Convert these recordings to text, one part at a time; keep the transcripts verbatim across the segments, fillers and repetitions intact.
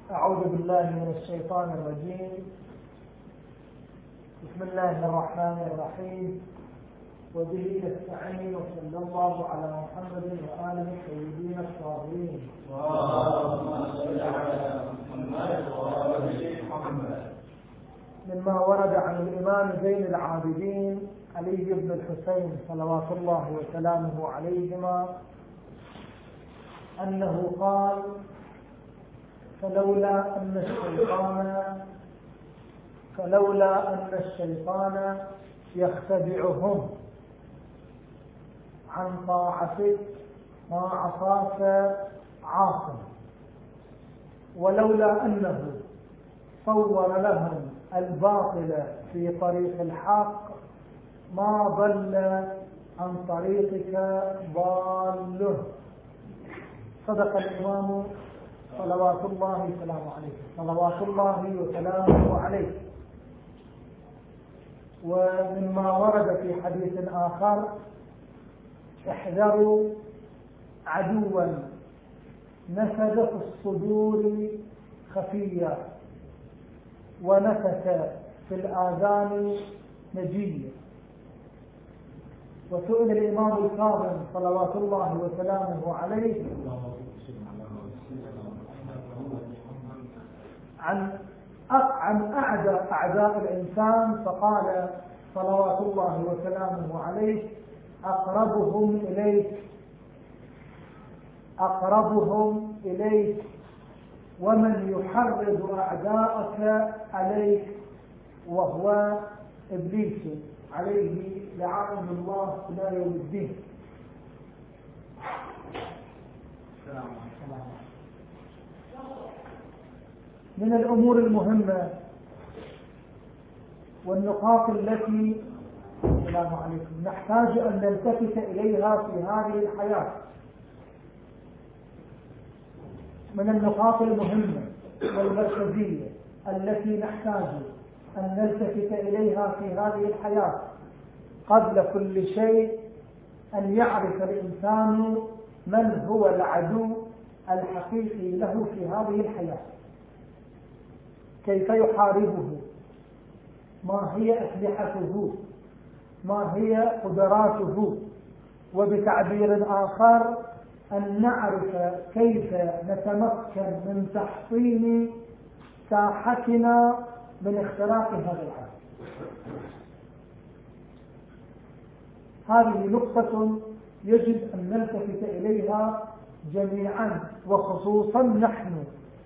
أعوذ بالله من الشيطان الرجيم. بسم الله الرحمن الرحيم، وبه نستعين، وصلى الله على محمد وآله الطيبين الطاهرين. اللهم صل على محمد وآل محمد. مما ورد عن الإمام زين العابدين علي بن الحسين صلوات الله وسلامه عليهما أنه قال: فلولا أن الشيطان فلولا أن الشيطان يختدعهم عن طاعتك ما عصاك عاصم، ولولا أنه صور لهم الباطل في طريق الحق ما ضل عن طريقك ضال. صدق الإمام صلوات الله وسلامه عليه صلوات الله وسلامه عليه. ومما ورد في حديث آخر: احذروا عدوا نفذ في الصدور خفيا ونفث في الآذان نجيا. وسئل الإمام الكاظم صلوات الله وسلامه عليه عن عن أعداء أعداء الإنسان، فقال صلوات الله وسلامه عليه: أقربهم إليك أقربهم إليك ومن يحرض أعداءك عليك وهو إبليس عليه لعنة الله إلى يوم الدين. من الأمور المهمة والنقاط التي السلام عليكم نحتاج أن نلتفت إليها في هذه الحياة، من النقاط المهمة والمركزية التي نحتاج أن نلتفت إليها في هذه الحياة قبل كل شيء أن يعرف الإنسان من هو العدو الحقيقي له في هذه الحياة، كيف يحاربه، ما هي أسلحته، ما هي قدراته، وبتعبير آخر أن نعرف كيف نتمكن من تحصين ساحتنا من اختراق هذا العالم. هذه نقطة يجب أن نلتفت إليها جميعا، وخصوصا نحن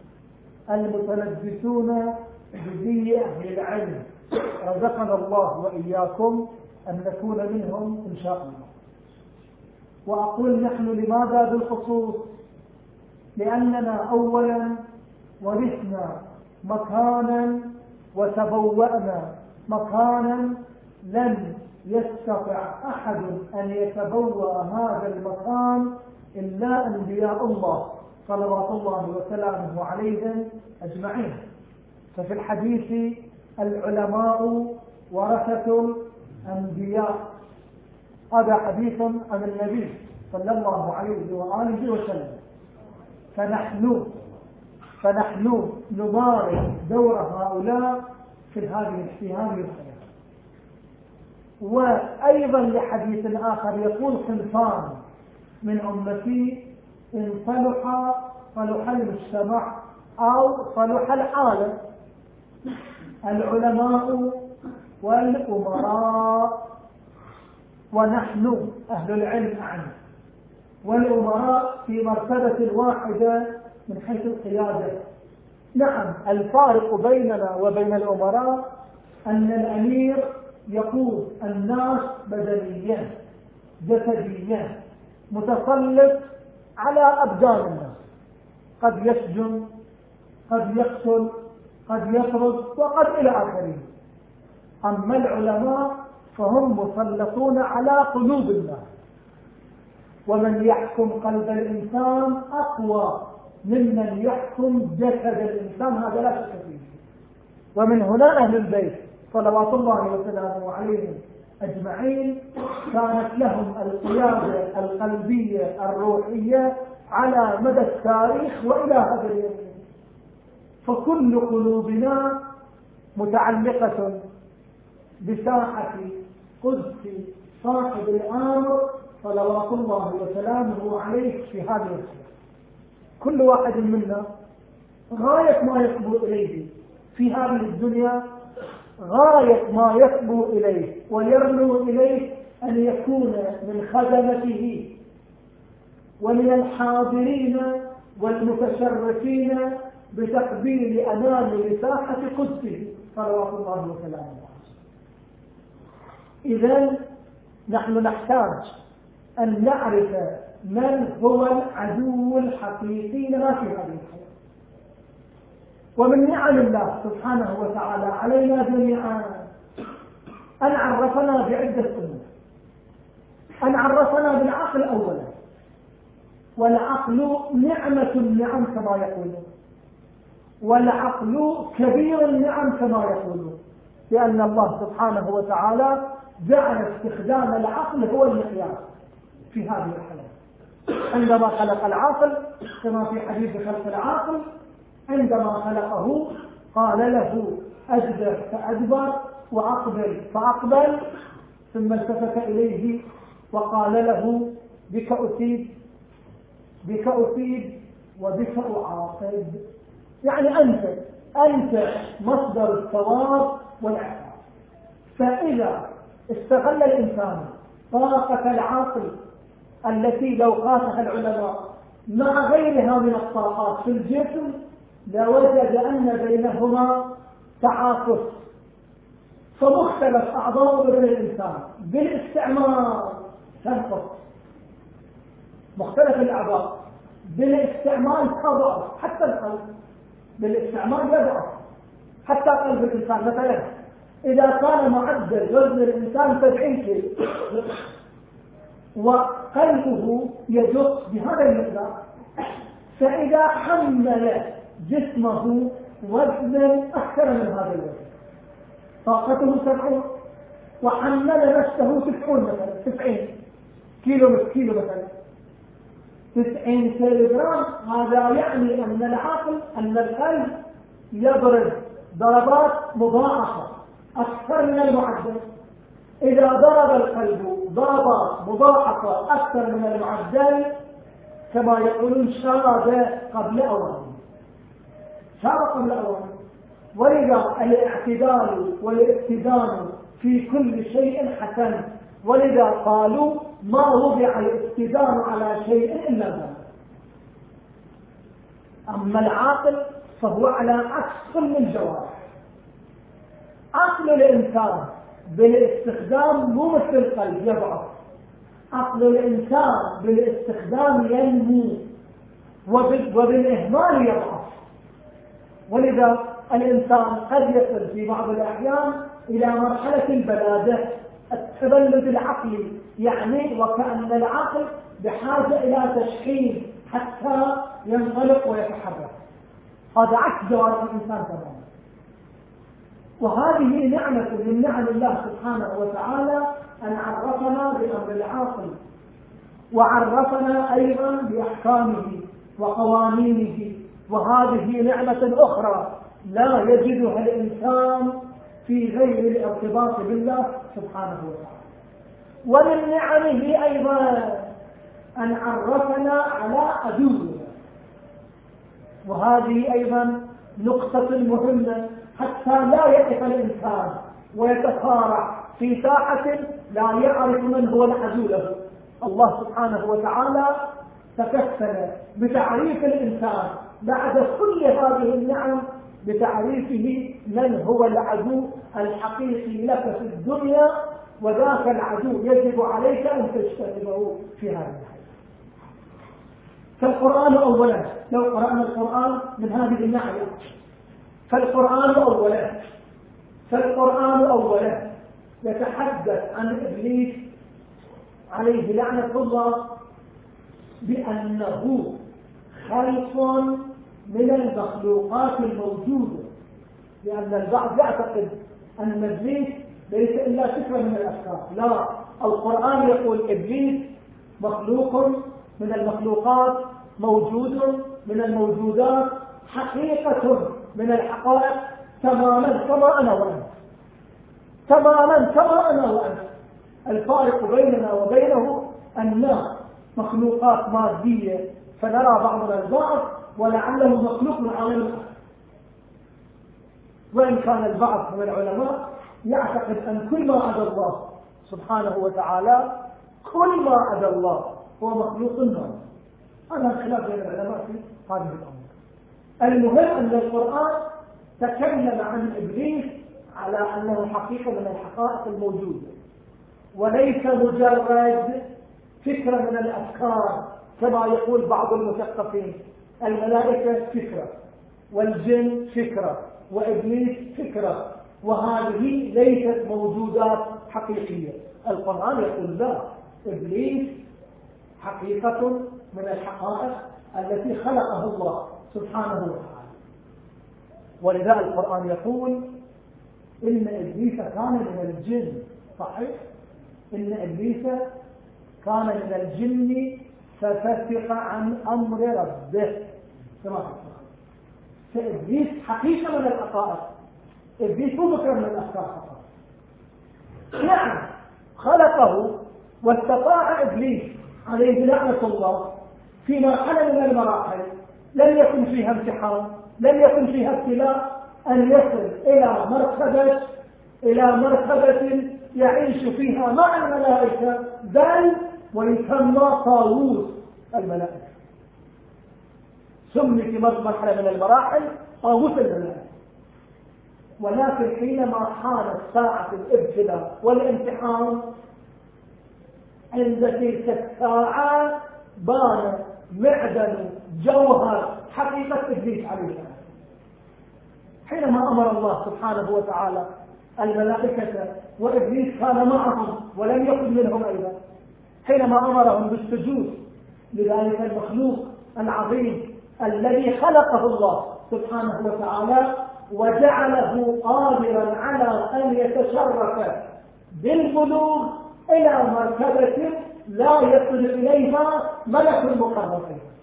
المتلبسون بذي أهل العلم، رزقنا الله وإياكم أن نكون منهم إن شاء الله. وأقول نحن لماذا بالخصوص؟ لأننا أولا ورثنا مكانا وتبوأنا مكانا لن يستطع أحد أن يتبوأ هذا المكان إلا أنبياء الله صلوات الله وسلامه عليهم أجمعين. ففي الحديث: العلماء ورثة الأنبياء. هذا حديث عن النبي صلى الله عليه وآله وسلم. فنحن فنحن نمارس دور هؤلاء في هذه في هذه الحياة. وأيضا لحديث آخر يقول: صنفان من أمتي إن صلح صلح المجتمع أو صلح العالم: العلماء والأمراء. ونحن أهل العلم أعلم، والأمراء في مرتبة واحدة من حيث القيادة. نعم، الفارق بيننا وبين الأمراء أن الأمير يقود الناس بدنيا جسديا، متسلط على أبدان الناس، قد يسجن، قد يقتل، قد يطرد، وقد إلى آخره. أما العلماء فهم مسلطون على قلوب الناس، ومن يحكم قلب الإنسان أقوى ممن يحكم جسد الإنسان، هذا لا شك فيه. ومن هنا أهل البيت صلوات الله وسلامه عليهم أجمعين كانت لهم القيادة القلبية الروحية على مدى التاريخ وإلى هذا اليوم. فكل قلوبنا متعلقة بساحة قدس صاحب الأمر صلوات الله وسلامه عليه في هذه الحياة. كل واحد منا غاية ما يصبو إليه في هذه الدنيا، غاية ما يصبو إليه ويرنو إليه أن يكون من خدمته ومن الحاضرين والمتشرفين بتقبيل أمام مساحة قدسه صلوات الله وسلامه عليه. إذن نحن نحتاج أن نعرف من هو العدو الحقيقي لنا في هذه الحياة. ومن نعم الله سبحانه وتعالى علينا جميعا أن عرفنا بعدة أمور. أن عرفنا بالعقل أولا، والعقل نعمة النعم كما يقولون، والعقل كبير النعم كما يقولون، لأن الله سبحانه وتعالى جعل استخدام العقل هو المقياس في هذه الحياة. عندما خلق العقل كما في حديث خلق العقل، عندما خلقه قال له أدبر فأدبر وأقبل فأقبل، ثم التفت إليه وقال له بك أصيب بك أصيب وبك أعاقب، يعني أنت أنت مصدر الثواب والعقاب. فإذا استغل الإنسان طاقة العقل التي لو قاسها العلماء مع غيرها من الطاقات في الجسم لوجد أن بينهما تعاطف، فمختلف أعضاء بدن الإنسان بالاستعمال تنقص، مختلف الأعضاء بالاستعمال تضعف، حتى القلب بالاستعمال يضعف، حتى قلب الإنسان. مثلا إذا كان معدل وزن الإنسان سبعين كيلو وقلبه يدق بهذا المقدار، فإذا حمل جسمه وزنا أكثر من هذا الوزن، طاقته سبعين وحمل نفسه تسعين مثلا تسعين كيلو كيلو مثلا تسعين كيلو جرام، هذا يعني أن العقل أن القلب يضرب ضربات مضاعفة أكثر من المعدل. إذا ضرب القلب ضربات مضاعفة أكثر من المعدل كما يقولون شارد قبل أوان، شارد قبل أوان. ولذا الاعتدال والاتزان في كل شيء حسن، ولذا قالوا ما وضع الاتزان على شيء إلا ذلك. أما العاقل فهو على عكس كل الجوارح. عقل الإنسان بالاستخدام مو مثل القلب يضعف، عقل الإنسان بالاستخدام ينمو وبالإهمال يضعف. ولذا الإنسان قد يصل في بعض الأحيان إلى مرحلة البلادة، التبلد العقلي، يعني وكأن العقل بحاجة إلى تشحيذ حتى ينطلق ويتحرك. هذا عكس جوارح الإنسان تماما. وهذه نعمة من نعم الله سبحانه وتعالى أن عرفنا بأمر العاقل، وعرفنا أيضا بأحكامه وقوانينه. وهذه نعمة أخرى لا يجدها الإنسان في غير الارتباط بالله سبحانه وتعالى. ومن نعمه أيضا أن عرفنا على عدونا، وهذه أيضا نقطة مهمة حتى لا يقف الإنسان ويتصارع في ساحة لا يعرف من هو العدو له. الله سبحانه وتعالى تكفل بتعريف الإنسان بعد كل هذه النعم بتعريفه من هو العدو الحقيقي لك في الدنيا، وذاك العدو يجب عليك أن تجتنبه في هذه الحياة. فالقرآن أولا، لو قرأنا القرآن من هذه الناحية، فالقرآن أولا فالقرآن أولا يتحدث عن إبليس عليه لعنة الله بأنه خلق من المخلوقات الموجودة، لأن البعض يعتقد أن إبليس ليس إلا فكرة من الأفكار. لا، القرآن يقول إبليس مخلوق من المخلوقات، موجود من الموجودات، حقيقة من الحقائق تماما كما أنا وأنت، تماما كما أنا وأنت. الفارق بيننا وبينه أننا مخلوقات مادية فنرى بعضنا البعض ولعله مخلوق من عالم الآخر. وإن كان البعض من العلماء يعتقد أن كل ما عدا الله سبحانه وتعالى، كل ما عدا الله هو مخلوق ما. أنا خلاف بين العلماء في هذه الأمور. المهم أن القرآن تكلم عن إبليس على أنه حقيقة من الحقائق الموجودة، وليس مجرد فكرة من الأفكار كما يقول بعض المثقفين. الملائكة فكرة، والجن فكرة، وإبليس فكرة، وهذه ليست موجودات حقيقية. القرآن يقول لا، إبليس حقيقة من الحقائق التي خلقه الله سبحانه وتعالى. ولذا القرآن يقول إن إبليس كان من الجن. صحيح؟ إن إبليس كان من الجن ففسق عن أمر ربه. كما تفهم فإبليس حقيقة من الحقائق. إبليس مو فكرة من الأفكار فقط. نعم خلقه واستطاع إبليس عليه لعنة الله في مرحلة من المراحل لم يكن فيها امتحان، لم يكن فيها ابتلاء، أن يصل إلى مرتبة إلى مرتبة يعيش فيها مع الملائكة، بل ويسمى طاووس الملائكة. سمي في مرحلة من المراحل طاووس الملائكة. ولكن حينما حانت ساعة الابتلاء والامتحان عند تلك الساعة بان معدن جوهر حقيقة إبليس عليه السلام. حينما أمر الله سبحانه وتعالى الملائكة وإبليس كان معهم ولم يكن منهم أيضا، حينما أمرهم بالسجود لذلك المخلوق العظيم الذي خلقه الله سبحانه وتعالى وجعله قادرا على أن يتشرف بالبلوغ إلى مرتبة لا يصل إليها ملك مقرب.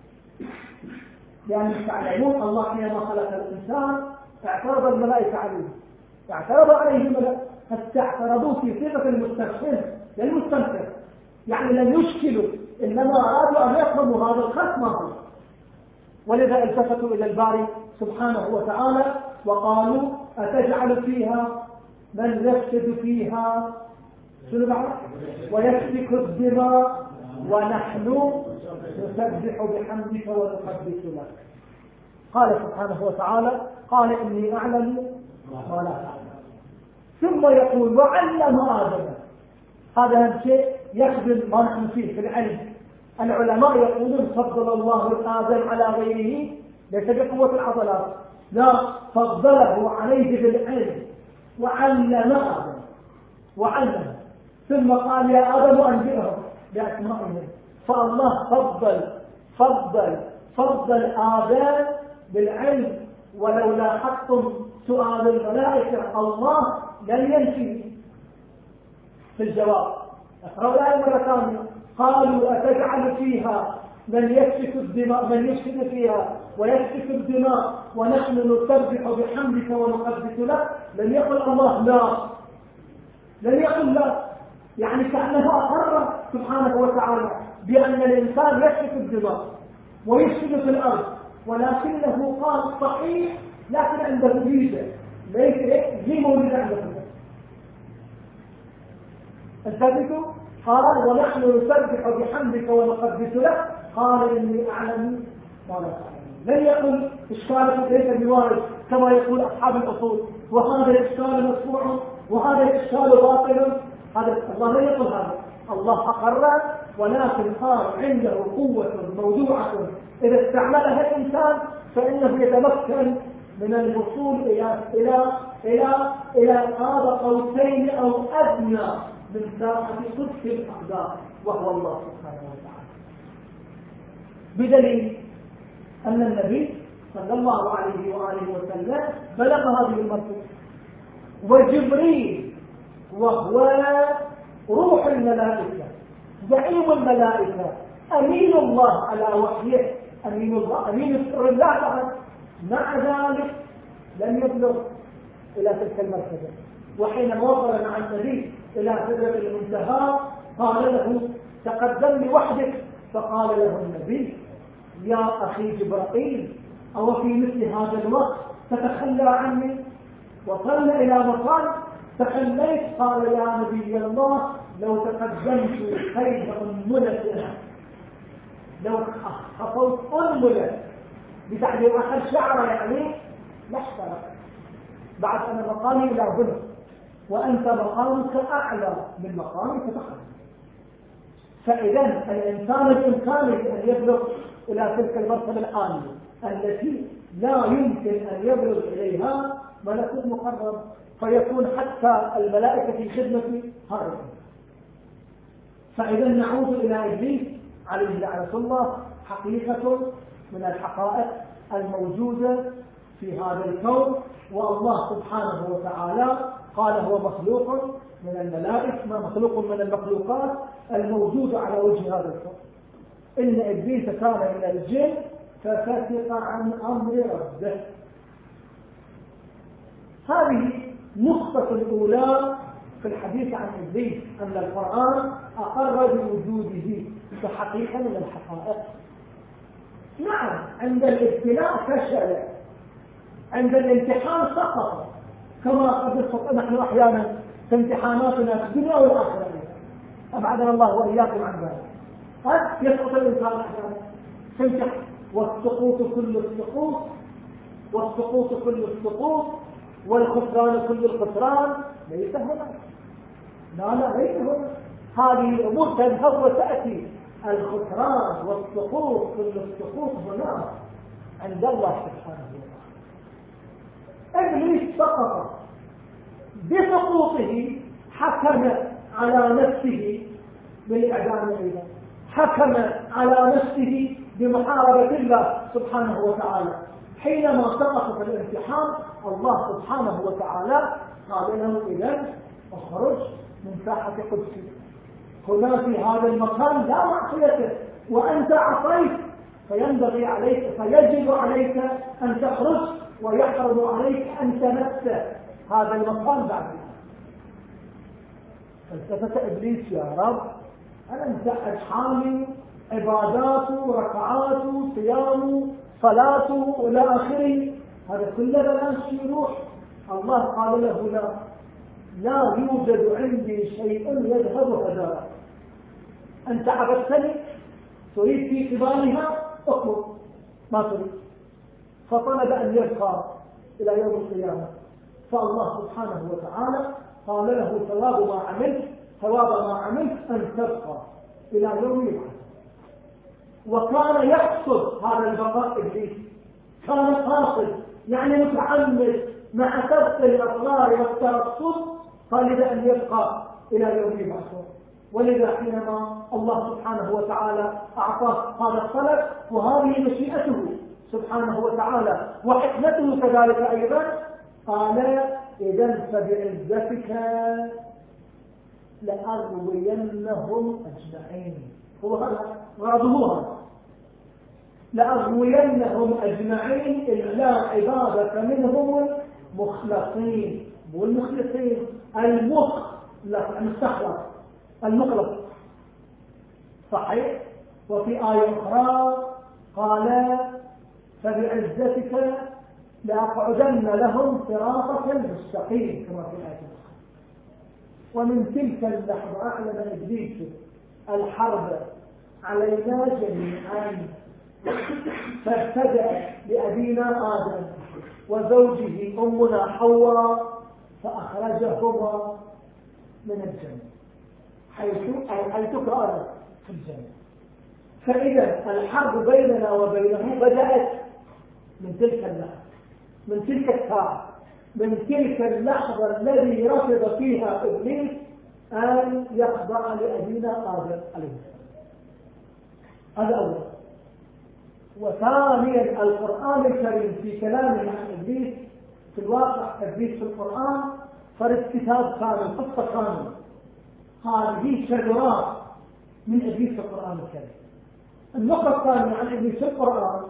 يعني تعلمون الله حينما خلق الإنسان اعترض الملائكة عليه، اعترض عليه الملائكة، فاستعترضوا في صيغة المستفهم للمستنكر، يعني لم يشكلوا، إنما أرادوا أن يفهموا هذا الخلق ما هو. ولذا التفتوا إلى الباري سبحانه وتعالى وقالوا أتجعل فيها من يفسد فيها ويسفك الدماء ونحن نسبح بحمدك ونقدس لك. قال سبحانه وتعالى قال إني أعلم ما لا تعلم. ثم يقول وعلم آدم. هذا الشيء يخدم ما نحن فيه في العلم. العلماء يقولون فضل الله آدم على غيره ليس بقوة العضلات، لا، فضله عليه بالعلم وعلم آدم وعلم. ثم قال يا آدم أنبئهم بأسمائهم. فالله فضل فضل فضل آدم بالعلم. ولو لاحظتم سؤال الملائكة الله لن ينفي في الجواب. اقرأوا الآية مرة ثانية. قالوا أتجعل فيها من يسفك الدماء من يفسد فيها ويسفك الدماء ونحن نسبح بحمدك ونقدس لك. لم يقل الله لا، لم يقل لا، يعني كأنه أقر سبحانه وتعالى بأن الإنسان يسفك الدماء ويفسد في الأرض، ولكنه قال صحيح لكن عنده ميزة ليس زي مولد عنده. الثابت قال ونحن نسبح بحمدك ونقدس لك. قال إني أعلم ما لا تعلم. لن يقل إشكالك ليس بوارد كما يقول أصحاب الأصول وهذا الإشكال مدفوع وهذا الإشكال باطل. هذا الله لا يقول هذا. الله أقر، ولكن قال عنده قوة موضوعة إذا استعملها الإنسان فإنه يتمكن من الوصول إلى إلى إلى إلى قاب قوسين أو أدنى من ساعة صدق الأقدار وهو الله سبحانه وتعالى. بدليل أن النبي صلى الله عليه وآله وسلم بلغ هذه المرتبة، وجبريل وهو روح الملائكة زعيم الملائكة أمين الله على وحيه، أمين الله أمين سر الله بعد مع ذلك لم يبلغ إلى تلك المرتبة. وحينما وصل مع النبي إلى سدرة المنتهى قال له تقدم لوحدك، فقال له النبي يا أخي جبرائيل أو في مثل هذا الوقت تتخلى عني؟ وصلنا إلى مكان تخليت. قال يا نبي الله لو تقدمت خير أنملة، لو خطوت أنملة بتعبير آخر شعر يعني لاحترق، بعد أن مقامي إلى هنا وأنت مقامك أعلى من مقامك تقدم. فإذا الإنسان الإمكاني أن يبلغ إلى تلك المرتبة العالية التي لا يمكن أن يبلغ إليها ملك مقرب، فيكون حتى الملائكة في خدمة هذا. فإذا نعود إلى إبليس عليه لعنة الله، حقيقة من الحقائق الموجودة في هذا الكون. والله سبحانه وتعالى قال هو مخلوق من الملائكة، ما مخلوق من المخلوقات الموجودة على وجه هذا الكون. إن إبليس كان من الجن ففسق عن أمر ربه. هذه النقطة الأولى في الحديث عن إبليس، أن القرآن أقر بوجوده كحقيقة من الحقائق. نعم عند الابتلاء فشل، عند الامتحان سقط، كما قد نسقط نحن أحيانا في امتحاناتنا في الدنيا والآخرة، أبعدنا الله وإياكم عن ذلك. هذا يسقط الإنسان أحيانا في امتحان، والسقوط كل السقوط، والسقوط كل السقوط، والخسران كل الخسران. ليس هنا، لا لا ليس هنا. هذه الأمور تذهب وتأتي، الخسران والسقوط كل السقوط هنا عند الله سبحانه وتعالى. إبليس سقط، بسقوطه حكم على نفسه بالإعدام أيضا، حكم على نفسه بمحاربة الله سبحانه وتعالى. حينما سقط في الامتحان الله سبحانه وتعالى قال له إذن اخرج من ساحة قدسي، هنا في هذا المكان لا معصيته، وأنت عصيت، فينبغي عليك فيجب عليك أن تخرج، ويحرم عليك أن تمس هذا المكان بعد. فالتفت إبليس يا رب أنا انت حامي عباداته ركعاته صيامه صلاته إلى آخره، هذا كله بلاش يروح. الله قال له لا لا يوجد عندي شيء يذهب هداك، أنت عبدتني تريد في قبالها اطلب ما تريد. فطلب أن يبقى إلى يوم القيامة، فالله سبحانه وتعالى قال له ثواب ما عملت ثواب ما عملت أن تبقى إلى يوم القيامة. وكان يقصد هذا البقاء إبليس، كان قاصد يعني متعمد مع سبق الأصغار والترصد، طالب أن يبقى إلى يوم البعث. ولذا حينما الله سبحانه وتعالى أعطاه هذا الطلب، وهذه مشيئته سبحانه وتعالى وحكمته كذلك أيضا، قال إذن فبعزتك لأغوينهم أجمعين. هو هذا غرضه، هذا لأغوينهم أجمعين إلا عبادك منهم المخلصين. مو المخلصين، المخلص المستخلص المخلص صحيح. وفي آية أخرى قال فبعزتك لأقعدن لهم صراطك المستقيم كما في الآية الأخرى. ومن تلك اللحظة أعلن إبليس الحرب علينا جميعا، فابتدأ بأبينا آدم وزوجه أمنا حواء فأخرجهما من الجنة حيث حيث كان في الجنة. فإذا الحرب بيننا وبينه بدأت من تلك اللحظة، من تلك الساعة، من تلك اللحظة الذي رفض فيها إبليس أن يخضع لأبينا آدم عليه السلام. هذا أول. وثانيا القرآن الكريم في كلامه عن إبليس، في الواقع إبليس في القرآن فرد كتاب كامل، قصة كاملة. هذه شجرات من إبليس في القرآن الكريم. النقطة الثانية عن إبليس في القرآن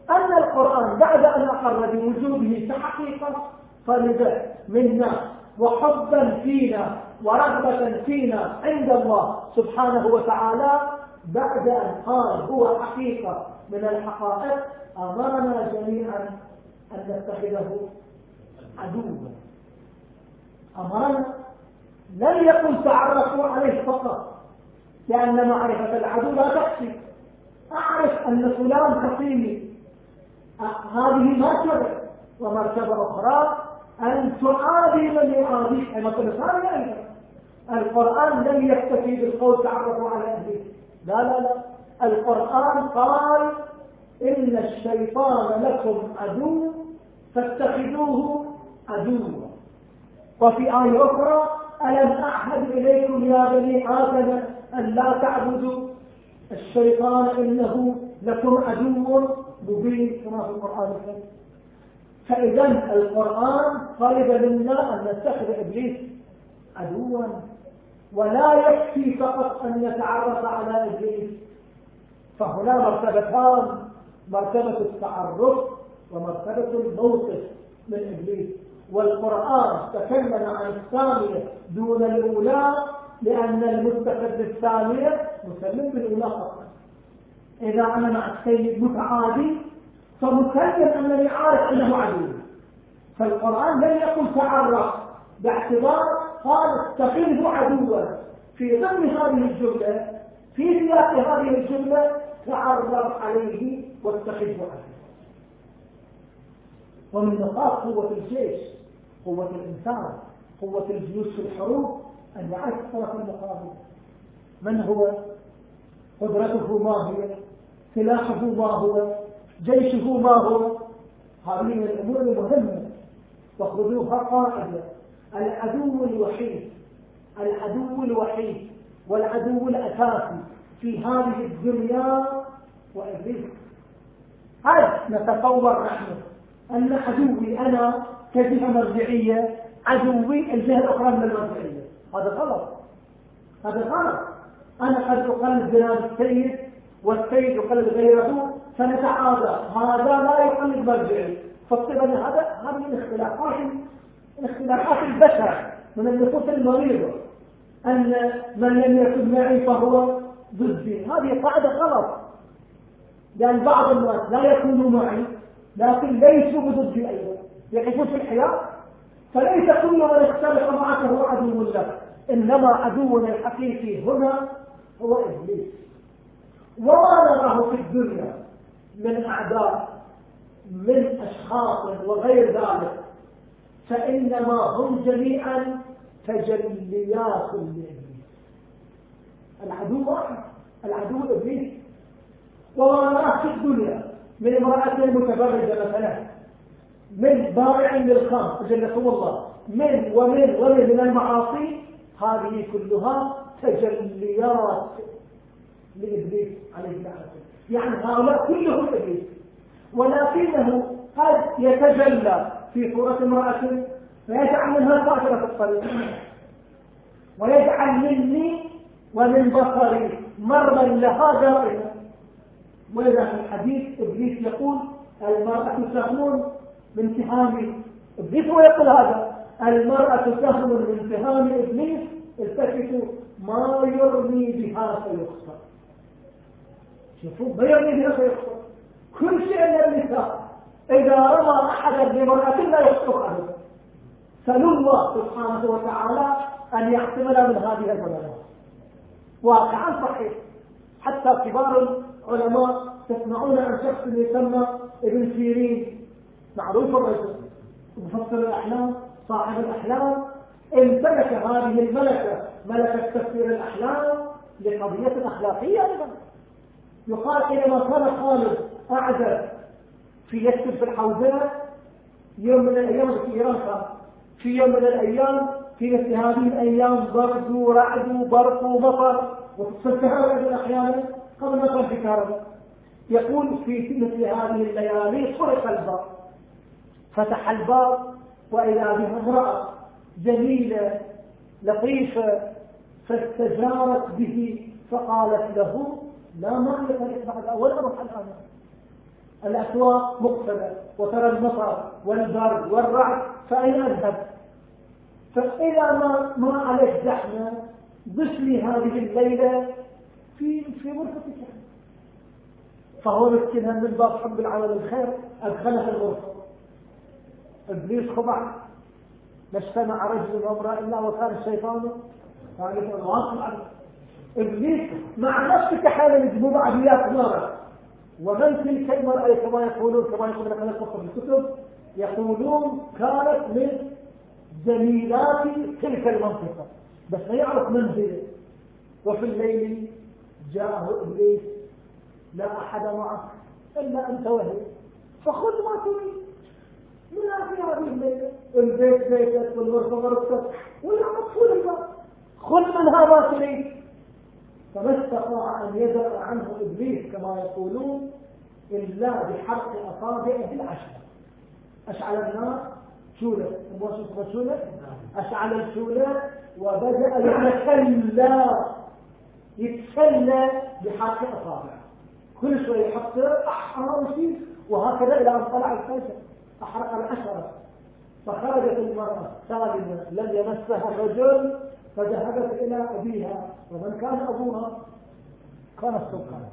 أن القرآن بعد أن أقر بوجوده كحقيقة طلب منا وحبا فينا ورغبة فينا عند الله سبحانه وتعالى، بعد أن قال هو حقيقة من الحقائق أمرنا جميعا أن نتخذه عدوا. أمرنا، لم يكن تعرفوا عليه فقط، لأن معرفة العدو لا تكفي. أعرف أن فلان خصيمي، هذه مرتبة، ومرتبة أخرى أن تعادي من يعاديك، أي مرتبة ثانية أيضا. القرآن لم يكتفي بالقول تعرفوا على أهله، لا لا لا، القرآن قال إن الشيطان لكم عدو فاتخذوه عدوا. وفي آية أخرى ألم أعهد إليكم يا بني آدم أن لا تعبدوا الشيطان إنه لكم عدو مبين، كما في القرآن الكريم. فإذا القرآن طلب منا أن نتخذ إبليس عدوا، ولا يكفي فقط أن نتعرف على إبليس. فهنا مرتبتان، مرتبة التعرف ومرتبة الموقف من إبليس. والقرآن تكلم عن الثانية دون الأولى، لأن المتخذ الثانية مسلم بالأولى فقط. إذا أنا مع السيد متعادي فمسلم أنني عارف أنه عدو. فالقرآن لم يقل تعرف باعتبار قال اتخذه عدوا. في ضمن هذه الجملة، في سياق هذه الجملة، تعرف عليه واتخذه عدوا. ومن نقاط قوة الجيش، قوة الإنسان، قوة الجيوش في الحروب، أن يعرف الطرف المقابل من هو، قدرته ما هي، سلاحه ما هو، جيشه ما هو. هذه من الأمور المهمة، وخذوها قاعدة. العدو الوحيد، العدو الوحيد والعدو الأساسي في هذه الدنيا وإبليس. هل نتصور نحن أن عدوي أنا كجهة مرجعية، عدوي الجهة الأخرى من المرجعية؟ هذا غلط، هذا غلط. أنا قد أقلد جناب السيد والسيد يقلد غيره فنتعادى، هذا لا يقلد مرجعي. فالطبع هذا هذه من اختلافات اختلافات البشر، من النفوس المريضة، أن من لم يكن معي فهو ضدي. هذه قاعدة غلط، لأن بعض الناس لا يكونوا معي لكن ليسوا بضدي أيضا، يعيشون في الحياة. فليس كل من اختلف معك هو عدو لك، إنما عدونا الحقيقي هنا هو إبليس. وما نراه في الدنيا من أعداء من أشخاص وغير ذلك، فإنما هم جميعا تجليات لإبليس. العدو واحد، العدو إبليس. وما نراه في الدنيا من امرأة متبرجة مثلا، من بائع للخمر جلكم الله، من ومن ومن من المعاصي، هذه كلها تجليات لإبليس عليه اللعنة. يعني هؤلاء كلهم إبليس، ولكنه قد يتجلى في صورة امرأة فيجعل منها فاجرة في الطريق، ويجعل مني ومن بصري مرضا لها دائما. ولذا في الحديث إبليس يقول المرأة سهم من سهام إبليس، ويقول هذا المرأة سهم من سهام إبليس، التفتوا ما يرمي بها فيخسر. شوفوا ما يرمي بها فيخسر. كل شيء للنساء إذا رمى أحدا بمرأة لا يخسر عنه. سألوا الله سبحانه وتعالى أن يعصمنا من هذه المناظر. واقعا صحيح، حتى كبار العلماء تسمعون عن شخص يسمى ابن سيرين، معروف الرجل مفسر الأحلام صاحب الأحلام، امتلك هذه الملكة، ملكة تفسير الأحلام لقضية أخلاقية أيضا. يقال حينما كان خالد أعزل في يكتب في الحوزة يوم من الأيام في إيران، في يوم من الأيام في مثل هذه الأيام برد ورعد وبرق ومطر وتتسهل أحيانا قبل ما كان في كهرباء، يقول في مثل هذه الليالي طرق الباب، فتح الباب وإذا بها امرأة جميلة لطيفة، فاستجارت به فقالت له لا مانع لك بعد أول أروح الآن. الأسواق مقفلة وترى المطر والبرد والرعد، فأين أذهب؟ فإذا ما ما عليك زحمة ضف لي هذه الليلة في في غرفتك. فهو مسكنها من باب حب العمل الخير أدخلها الغرفة. إبليس خضع، ما اجتمع رجل وامرأة إلا وكان الشيطان ثالث الواصل عنه. إبليس مع نفسك حالا يجيبوا بعضيات مرة. ومن تلك المرأة كما يقولون كما يقولون كما يقولون في الكتب، يقولون كانت من جميلات تلك المنطقة، بس لا يعرف من هي. وفي الليل جاءه إبليس: لا أحد معك إلا أنت وهي، فخذ ما تريد من في هذه الليلة. البيت بيتك والغرفة غرفتك ولا مقفول الباب، خذ منها ما تريد. فما استطاع أن يدع عنه إبليس كما يقولون إلا بحرق أصابعه العشرة. أشعل النار شولة، شولة أشعل الشولة وبدأ يتسلى يتسلى بحرق أصابعه، كل شوية يحط أحرار شيء وهكذا إلى أن طلع الفجر أحرق العشرة. فخرجت المرأة سالمة لم يمسها الرجل، فذهبت إلى أبيها، ومن كان أبوها كان السلطان.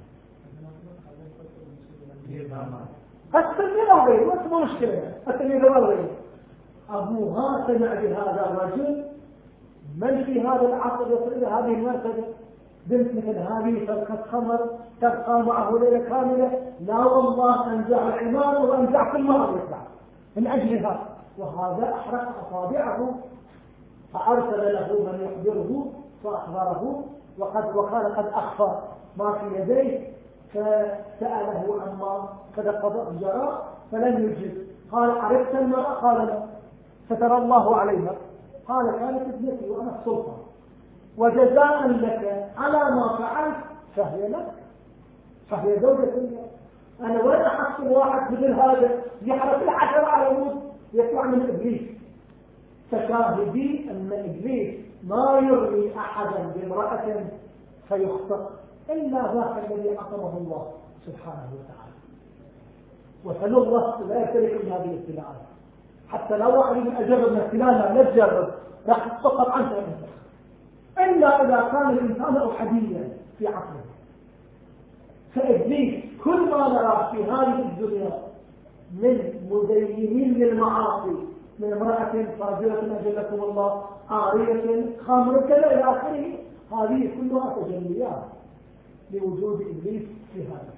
التلميذ غير ما اسمه مشكلة، التلميذ غير. أبوها سمع بهذا الرجل، من في هذا العصر يصل إلى هذه المرتبة؟ بنت مثل هذه تركت خمر تبقى معه ليلة كاملة؟ لا والله، أنزع العمار وأنزع كل ما يطلع من أجلها. وهذا أحرق أصابعه، فأرسل له من يخبره فأخبره، وقد وقال قد أخفى ما في يديه، فسأله عما قد قضى جرى فلم يجب. قال: عرفت المرأة؟ قال: لا. سترى الله عليها. قال: كانت ابنتي وأنا السلطان، وجزاء لك على ما فعلت فهي لك، فهي زوجة لك. أنا وين أحصل واحد مثل هذا يحرق العشرة على مود يطلع من إبليس؟ فشاهدي أن إبليس ما يرمي أحدا بامرأة فيخطئ إلا ذاك الذي عصمه الله سبحانه وتعالى. وسلوا الله لا يشترك من هذه الابتلاءات، حتى لو واحد من أجرب من ابتلاء لا تجرب راح تسقط عنك أنت، إلا إذا كان الإنسان أحديا في عقله. فإبليس كل ما نرى في هذه الدنيا من مزينين للمعاصي، من امرأة فاجرة أجلكم الله، عارية خامرة كذا إلى آخره، هذه كلها تجليات لوجود إبليس في هذا.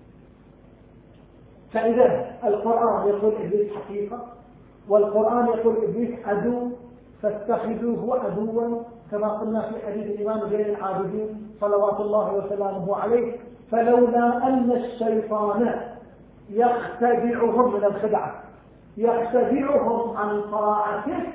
فإذا القرآن يقول إبليس حقيقة، والقرآن يقول إبليس عدو، فاتخذوه عدوا كما قلنا في حديث الإمام زين العابدين صلوات الله وسلامه عليه: فلولا أن الشيطان يختدعهم من الخدعة يختدعهم عن طاعتك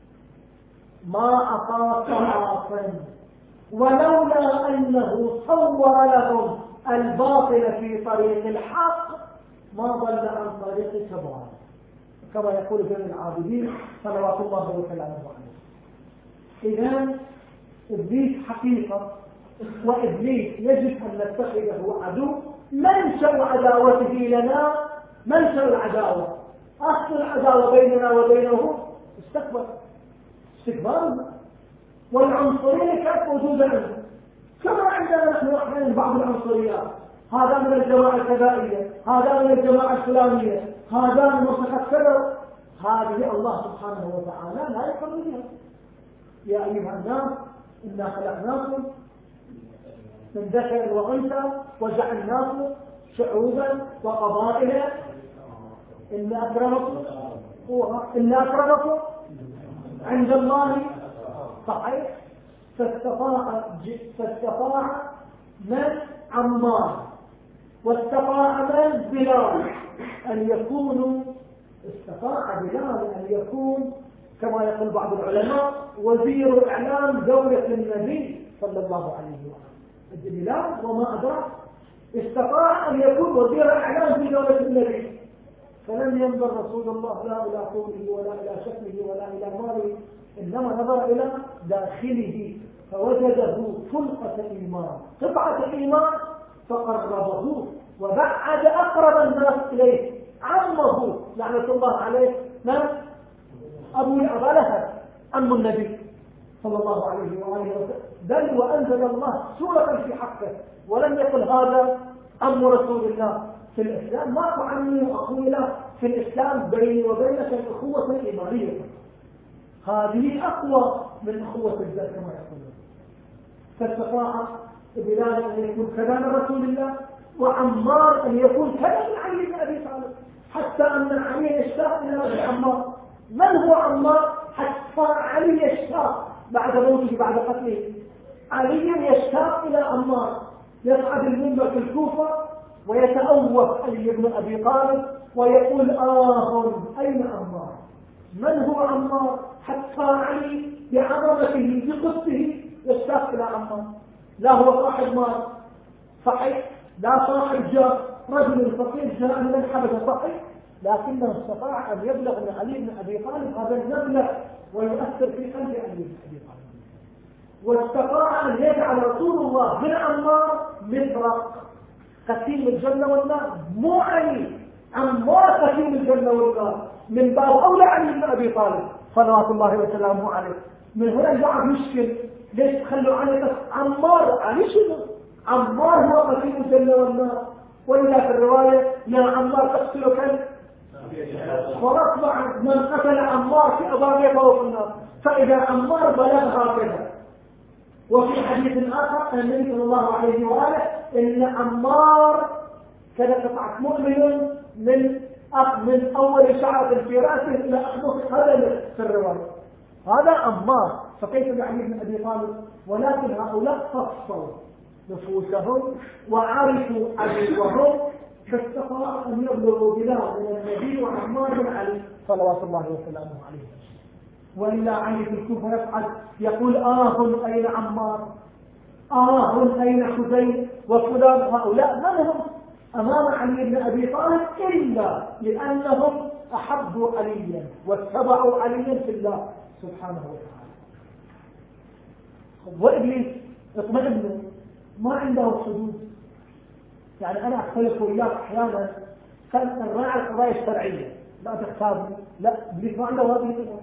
ما أطاق عاصم، ولولا أنه صور لهم الباطل في طريق الحق ما ضل عن طريق الكبار، كما يقول زين العابدين صلوات الله وسلامه عليه. إذن إبليس حقيقة، وإبليس يجب أن نتخذه عدو. منشأ عداوته لنا منشأ العداوة، أصل العداوة بيننا وبينه استكبر استكبارنا، والعنصرية كانت موجودة عنده كما عندنا نحن أحيانا بعض العنصريات، هذا من الجماعة الكذائية، هذا من الجماعة الفلانية، هذا من منطقة كذا. هذه الله سبحانه وتعالى لا يقبل بها. يا أيها الناس إنا خلقناكم من ذكر وأنثى وجعلناكم شعوبا وقبائل إن أكرمكم إن أكرمكم عند الله صحيح. فاستطاع فاستطاع من عمار واستطاع من بلال أن يكونوا استطاع بلال أن يكون كما يقول بعض العلماء وزير إعلام دولة النبي صلى الله عليه وسلم. بلال وما أدرك استطاع أن يكون وزير إعلام في دولة النبي، فلم ينظر رسول الله لا إلى طوله ولا إلى شكله ولا إلى ماله، إنما نظر إلى داخله فوجده خلقة إيمان قطعة إيمان فقربه وبعد أقرب الناس إليه عمه لعنة الله عليه من؟ أبو أبا لهب عم النبي صلى الله عليه وآله وسلم، بل وأنزل الله سورة في حقه ولم يقل هذا عم رسول الله. في الإسلام ماكو عمي وأخوي له، في الإسلام بيني وبينك الأخوة الإيمانية، هذه أقوى من أخوة الجد كما يقولون. فاستطاع بلال أن يكون كذا من رسول الله، وعمار أن يكون كذا من علي بن أبي طالب، حتى أن علي يشتاق إلى عمار. من هو عمار؟ حتى علي يشتاق بعد موته بعد قتله، علي يشتاق إلى عمار، يصعد المنبر في الكوفة ويتأوه علي بن أبي طالب ويقول آه أين عمار؟ من هو عمار؟ حتى علي بعظمته بقدسه يشتاق إلى عمار. لا هو صاحب مال صحيح، لا صاحب جاه، رجل فقير جاء من الحبشة صحيح، لكنه استطاع أن يبلغ من علي بن أبي طالب هذا المبلغ ويؤثر في قلب علي بن أبي طالب، واستطاع أن يجعل رسول الله بن عمار مفرق قسيم الجنة والنار، مو علي، عمار قسيم الجنة والنار، من باب أولى علي بن أبي طالب صلوات الله وسلامه عليه. من هنا البعض يشكل ليش تخلوا عنك عمار؟ علي شنو؟ عمار هو قسيم الجنة والنار، وإلا في الرواية يا عمار تقتل كلب ورطبع من قتل عمار في أبابيته وفي النار، فإذا عمار بلغ هكذا. وفي حديث آخر النبي صلى الله عليه وآله إن عمار كان قطعة مؤمن من من أول شعرة في رأسه إلى أخذ قدمه في الرواية، هذا عمار. فكيف بعلي بن أبي طالب؟ ولكن هؤلاء فصلوا نفوسهم وعرفوا عدوهم، فاستطاعوا أن يبلغوا بلال من النبي وعمار بن علي صلوات الله وسلامه عليه. وإلا علي في الكوفة يفعل يقول آه أين عمار؟ آه أين حسين وفلان؟ هؤلاء من هم أمام علي بن أبي طالب إلا لأنهم أحبوا عليا واتبعوا عليا في الله سبحانه وتعالى. وإبليس اطمئن ما عنده حدود، يعني أنا أختلف وياك أحيانا كان الراعي القضايا الشرعية لا تختارني، لا إبليس ما عنده هذه الصفة.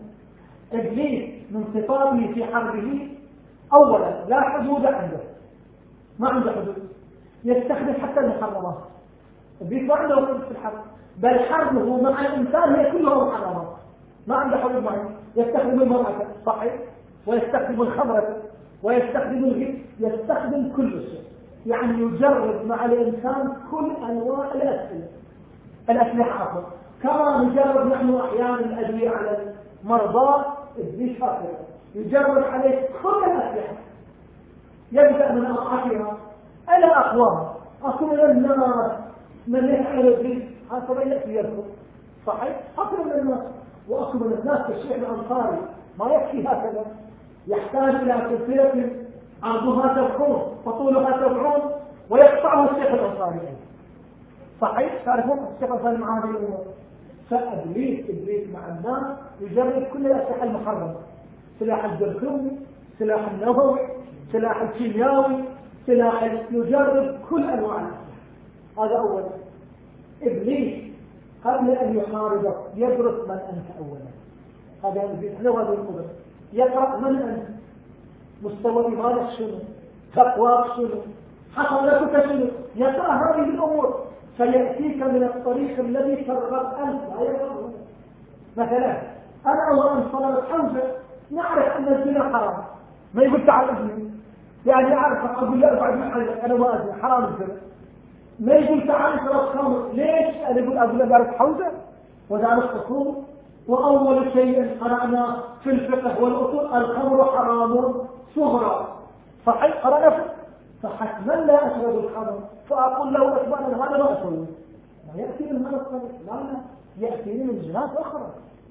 إبليس من صفاته في حربه أولا لا حدود عنده، ما عنده حدود، يستخدم حتى المحرمات. إبليس ما عنده حدود في الحرب، بل حربه مع الإنسان هي كلها محرمات، ما عنده حدود معه. يستخدم المرأة صحيح، ويستخدم الخمرة، ويستخدم الغش، يستخدم كل شيء، يعني يجرب مع الإنسان كل أنواع الأسلحة الأسلحة عفوا، كما نجرب نحن أحيانا الأدوية على المرضى. إبليس هكذا يجرب عليه كل الأسلحة، يبدأ من أضعفها إلى أقواها. أكو من الناس من يفعل إبليس هكذا يأتي يركض صحيح، أكو من الناس، وأكو من الناس كالشيخ الأنصاري ما يكفي هكذا، يحتاج إلى سلسلة عرضها سبعون وطولها سبعون ويقطعه الشيخ الأنصاري صحيح، تعرفون الشيخ الأنصاري مع هذه الأمور. فإبليس إبليس مع الناس يجرب كل الأسلحة المحرمة، سلاح الزركوني، سلاح النووي، سلاح الكيميائي، سلاح يجرب كل أنواع الأسلحة. هذا أولا. إبليس قبل أن يحاربك يدرس من أنت أولا، هذا إبليس له هذه القدرة، يقرأ من أنت، مستوى إيمانك شنو، تقواك شنو، حصلتك شنو، يقرأ هذه الأمور فيأتيك من الطريق الذي ترغب أنت لا يرغب. مثلا أنا أولا صلاة حمزة نعرف أن الزنا حرام، ما يقول تعال ابني، يعني أعرف أقول لا أبعد من حلق أنا ما أزني حرام الزنا، ما يقول تعال صلاة خامس، ليش؟ أنا يقول أقول لا أعرف حمزة ودارس أصول، وأول شيء قرأنا في الفقه والأصول الخمر حرام صغرى صحيح، قرأنا فحتما لا أشرب الخمر، فأقول له أتبعنا هذا ما أسوي، لا يأتيني من هذا الطريق، لا لا يأتيني من جهات أخرى،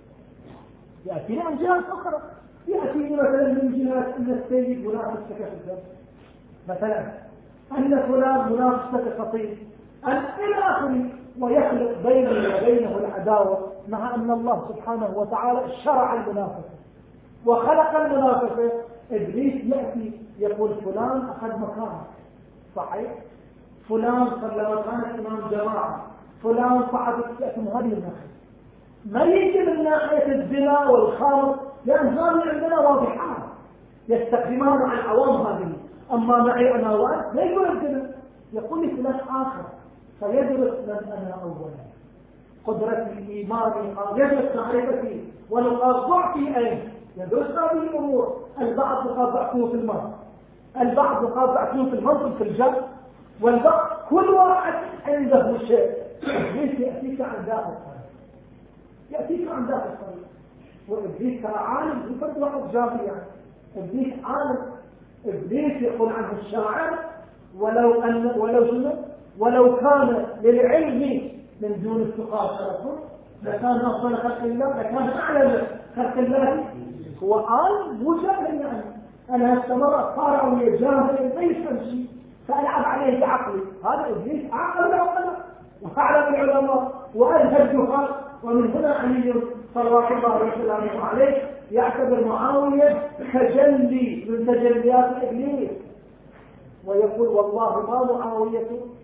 يأتيني من جهات أخرى، يأتيني مثلا من جهات أن السيد منافسك في الدرس، مثلا أن فلان منافسك خطير، أن إلى آخره، ويخلق بينه وبينه العداوة، مع أن الله سبحانه وتعالى شرع المنافسة وخلق المنافسة. إبليس يأتي يقول فلان أخذ مكانه صحيح، فلان صلى مكانة إمام جماعة، فلان صعد يأتم هذه الناحية. ما يجي من ناحية الزنا والخمر، لأن هذه عندنا واضحات يستخدمها مع العوام هذه. أما معي أنا وأنت لا يقول الزنا، يقول لي فلان آخر، فيدرس من أنا أولا، قدرتي، إيماني، يدرس معرفتي ونقاط ضعفي أين، يدرس هذه الأمور. البعض نقاط ضعفه في المال، البعض نقاط ضعفه في المنصب في الجنة، والبعض كل واحد عنده شيء. إبليس يأتيك عن ذاك الطريق، يأتيك عن ذاك الطريق. وإبليس ترى عالم، يفرد واحد جاهل يعني. إبليس عالم. إبليس يقول عنه الشاعر: ولو أن ولو شنو ولو كان للعلم من دون التقى شرفه لكان أفضل خلق الله، لكان أعلم خلق الله. هو عالم مو جاهل يعني. أنا استمر صار ويجاهل ما يفهم شيء فألعب عليه بعقلي. هذا إبليس أعقل العقلاء وأعلم العلماء وألهى الجهال. ومن هنا علي صلوات الله وسلامه عليه يعتبر معاوية تجلي من تجليات إبليس، ويقول: والله ما معاوية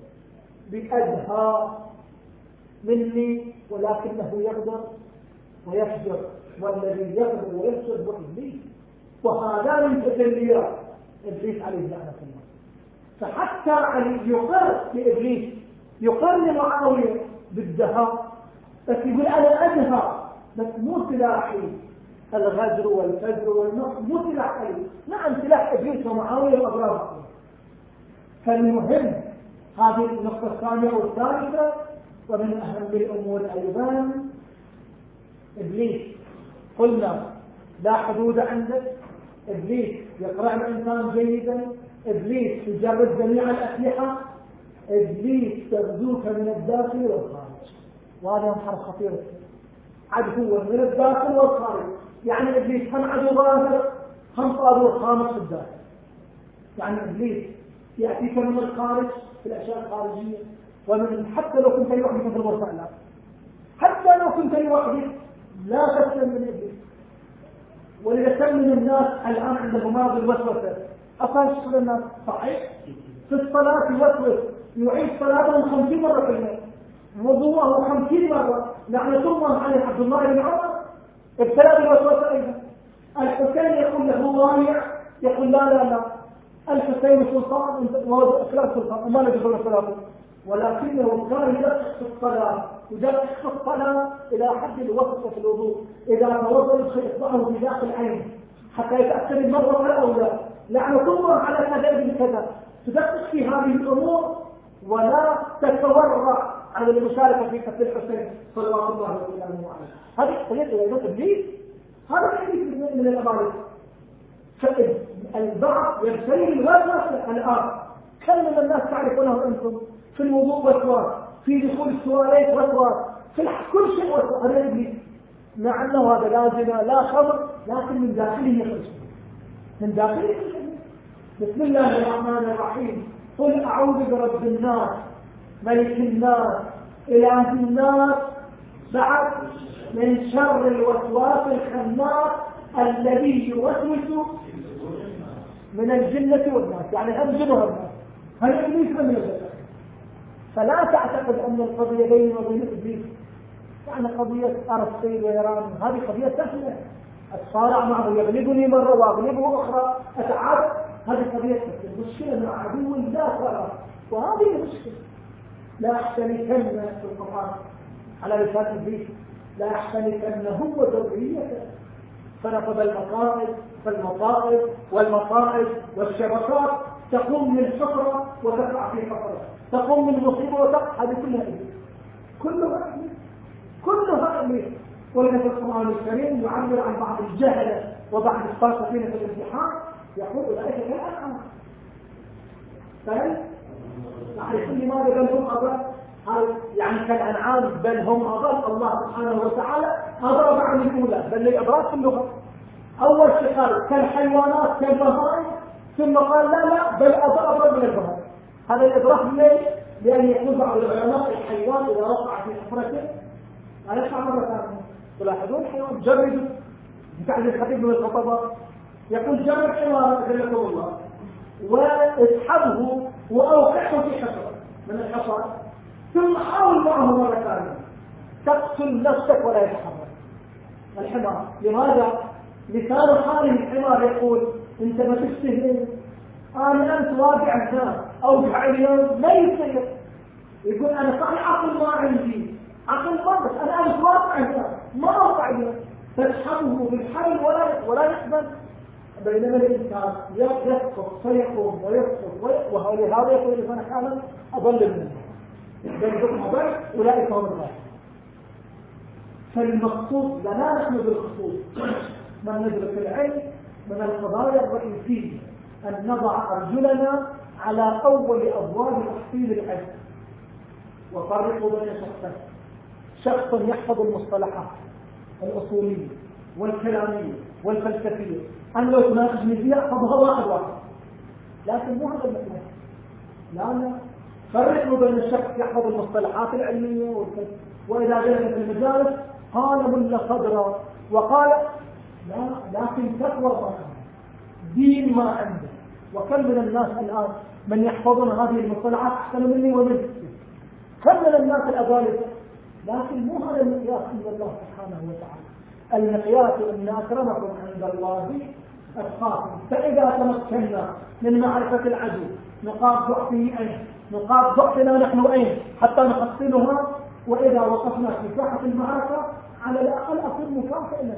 بأدهى مني ولكنه يقدر ويفجر، والذي يقدر ويفجر هو إبليس. وهذا من تجليات إبليس عليه لعنة الله. فحتى علي يقر لإبليس، يقر لمعاوية بالدهاء، بس يقول: أنا أدهى، بس مو سلاحي الغدر والفجر والنصر، مو سلاحي. نعم سلاح إبليس ومعاوية وأضراره. فالمهم هذه النقطة الثانية والثالثة. ومن أهم الأمور أيضا إبليس، قلنا لا حدود عندك. إبليس يقرأ الإنسان جيدا. إبليس يجرد جميع الأسلحة. إبليس تغزوك من الداخل والخارج، وهذا محر خطير. عدو من الداخل والخارج، يعني إبليس هم عدو ظاهر هم طابور خامس في الداخل. يعني إبليس يأتيك من الخارج في الأشياء الخارجية، ومن حتى لو كنت لوحدك في الغرفة، لا حتى لو كنت لوحدك لا تسلم من إبليس. ولذا كم من الناس الآن عندهم هذه الوسوسة. أفضل شغل الناس صحيح في الصلاة يوسوس، يعيد صلاتهم خمسين مرة في الليل، وضوءه خمسين مرة. لعنة الله عليه عبد الله بن عمر ابتلى بالوسوسة أيضا. الحسين يقول له ضايع، يقول: لا لا لا، الحسين سلطان وهو أسلام سلطان وما ندخل صلاته. ولكنه كان يدقق في الصلاة، يدقق في الصلاة إلى حد الوسط في الوضوء. إذا توضأ يدخل إصبعه في داخل العين حتى يتأكد المرة الأولى. لعنة الله على كذا كذا. تدقق في هذه الأمور ولا تتورع عن المشاركة في قتل الحسين صلوات الله وسلامه عليه. هذه قضية إلى إبليس. هذا حديث من الأمانة. فالبعض يبتلي الوسوسة الآن. كم من الناس تعرفونه أنتم في الوضوء وسواس، في دخول السواليت وسواس، في كل شيء وسواس. هذا إبليس. مع أنه هذا لا زنا لا خمر، لكن من داخله يخرج، من داخله. بسم الله الرحمن الرحيم. قل أعوذ برب الناس، ملك الناس، إله الناس، بعد من شر الوسواس الخناس الذي يوسوس من الجنة والناس. يعني هم جنه الناس، هل إبليس من يوسوس. فلا تعتقد أن القضية بيني وبين إبليس يعني قضية أرسطيل وإيران. هذه قضية سهلة، أتصارع معه، يغلبني مرة وأغلبه أخرى، أتعاد. هذه قضية سهلة. المشكلة مع عدو لا ترى، وهذه المشكلة. لا أحتنكن في القرآن على لسان إبليس: لا أحتنكن هو ذريته. فنقض المصائب فالمصائب والمصائب والشبكات تقوم من حفرة وتقع في حفرة، تقوم من مصيبة وتقع. هذه كلها إبليس، كلها إبليس، كلها إبليس. ولكن في القرآن الكريم يعبر عن بعض الجهلة وبعض الساقطين في الامتحان، يقول: أولئك كالأنعام. فهل نعرف لماذا بل هم أضل؟ يعني كالأنعام بل هم أضل. الله سبحانه وتعالى أضرب عن الأولى، بل للإضراب في اللغة. أول شيء قال كالحيوانات كالبهائم، ثم قال لا لا بل أضرب من البهائم. هذا الإضراب ليه؟ لأن يقول بعض العلماء الحيوان إذا رفع في حفرته لا يشعر مرة ثانية. تلاحظون الحيوان جردوا بتعليل الخطيب من الخطبة يقول: جرد حيوان أجلكم الله واسحبه وأوقعه في حفرة. من الحصان، ثم حاول معه مرة ثانية، تقتل نفسك ولا يتحرك الحمار. لماذا؟ لسان حاله الحمار يقول انت ما تشتهي، انا انت واقع الناس اوقع اليوم ما يصير. يقول انا صحيح عقل ما عندي، عقل ما بس انا انت واقع الناس ما اوقع اليوم، تسحبه بالحبل ولا ولا يقبل. بينما الانسان يسقط فيقوم ويسقط، ولهذا يقول الانسان كان اضل منه، بينكم اضل اولئك هم الغالبون. فالمقصود لنا نحن بالخصوص من ندرك العلم من القضايا الرئيسية أن نضع أرجلنا على أول أبواب تحصيل العلم. وفرقوا بين شخصين: شخص يحفظ المصطلحات الأصولية والكلامية والفلسفية، أنا لو تناقشني فيها أحفظها واحد واحد، لكن مو هذا المعنى. لا، فرقوا بين الشخص يحفظ المصطلحات العلمية والفلسفية، وإذا جلس في المجالس قال ملا صدرا وقال لا، لكن تقوى ما عنده، دين ما عنده. وكم من الناس الآن من يحفظون هذه المصطلحات أحسن مني ومنك، كم من الناس الأبالغ، لكن مو هذا المقياس عند الله سبحانه وتعالى. المقياس أن أكرمكم عند الله أتقاكم. فإذا تمكنا من معرفة العدو نقاط ضعفه أين، نقاط ضعفنا نحن أين، حتى نحصلها، وإذا وقفنا في ساحة المعركة على الأقل أكون مكافئ له.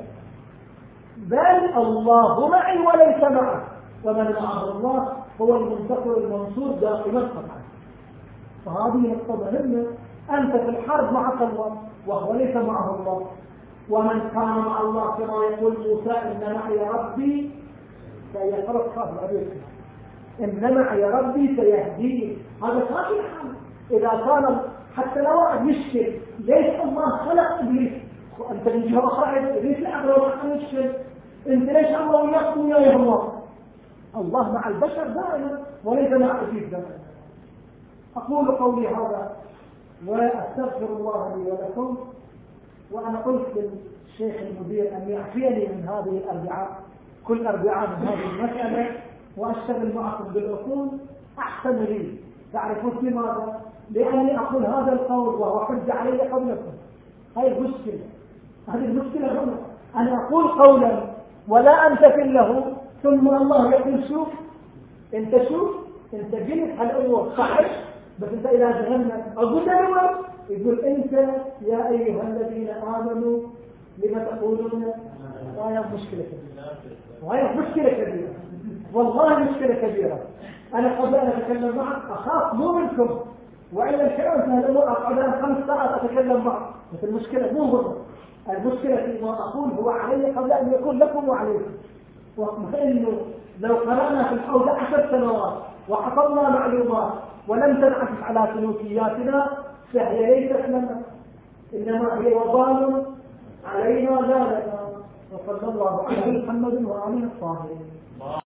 بل الله معي وليس معه، ومن معه الله هو المنتصر المنصور دائما طبعا. فهذه نقطة مهمة. أنت في الحرب معك الله وهو ليس معه الله، ومن كان مع الله كما يقول موسى إن معي ربي سيقرأ خاف أبيك، إن معي ربي سيهديه. هذا كافي الحال. إذا كان حتى لو واحد يشكل ليش الله خلق إبليس، وأنت من جهة أخرى إبليس لا أقدر أن يشكل، أنت ليش الله وياكم يا الله؟ الله مع البشر دائما وليس مع إبليس دائما. أقول قولي هذا وأستغفر الله لي ولكم. وأنا قلت للشيخ المدير أن يعفيني من هذه الأربعاء، كل أربعاء من هذه المسألة، وأشتغل معكم بالأصول أحسن لي. تعرفون لماذا؟ لأني أقول هذا القول وهو حجة علي قبلكم. هذه المشكلة، هذه المشكلة هنا. أنا أقول قولا ولا أنتفل له، ثم الله يقول شوف أنت، شوف أنت قلت هالأمور صحيح، بس أنت إذا جهلنا أقول له يقول أنت يا أيها الذين آمنوا لما تقولون. وهي مشكلة كبيرة، وهي مشكلة كبيرة، والله مشكلة كبيرة. أنا قبل أن أتكلم معك أخاف مو منكم، وإلا الكلام في هالأمور أقعد أنا خمس ساعات أتكلم معك، بس المشكلة مو هنا. المشكلة في ما أقول هو علي قبل أن يكون لكم وعليكم. فإنه لو قرأنا في الحوزة عشر سنوات وحفظنا معلومات ولم تنعكس على سلوكياتنا فهي ليست لنا، إنما هي وبال علينا لا لنا. وصلى الله على محمد وآله الطاهرين.